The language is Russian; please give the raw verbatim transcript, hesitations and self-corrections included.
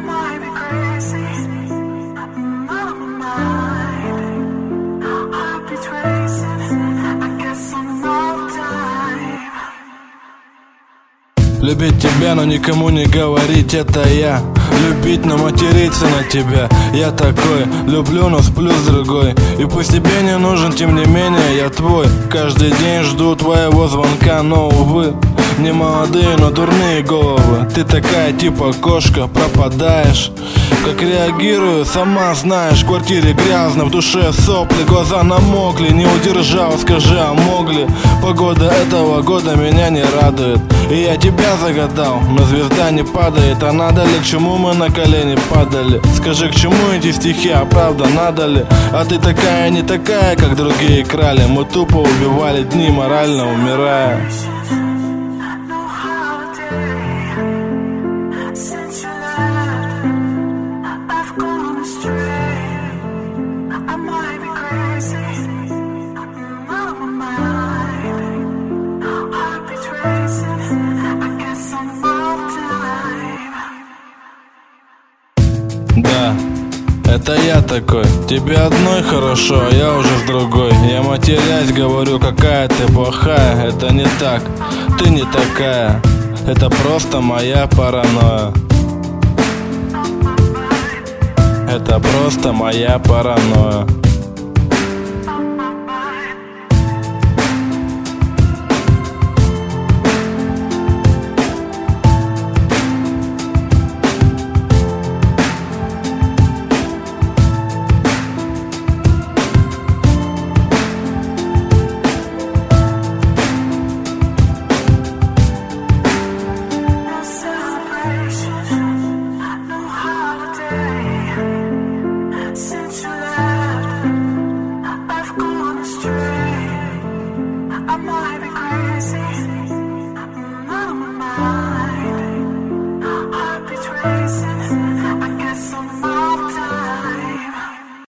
might be crazy. I'm out of my mind. Heartbeats racing. I guess I'm all time. Любить тебя, но никому не говорить, это я. Любить, но материться на тебя. Я такой, люблю, но сплю с другой. И пусть тебе не нужен, тем не менее я твой. Каждый день жду твоего звонка, но, увы, не молодые, но дурные головы. Ты такая типа кошка, пропадаешь. Как реагирую, сама знаешь. В квартире грязно, в душе сопли, глаза намокли. Не удержал, скажи, а мог ли? Погода этого года меня не радует. И я тебя загадал, но звезда не падает. А надо ли, к чему мы на колени падали? Скажи, к чему эти стихи, а правда надо ли? А ты такая, не такая, как другие крали. Мы тупо убивали дни, морально умирая. Да, это я такой. Тебе одной хорошо, а я уже с другой. Я матерясь говорю, какая ты плохая. Это не так, ты не такая. Это просто моя паранойя. Это просто моя паранойя.